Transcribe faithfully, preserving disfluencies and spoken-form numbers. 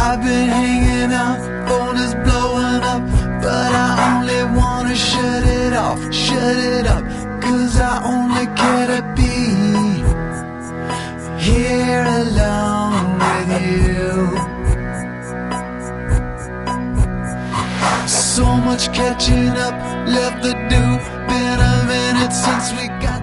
I've been hanging out, phone is blowing up, but I only wanna shut it off, shut it up, cause I only care to be here alone with you. So much catching up left to do, been a minute since we got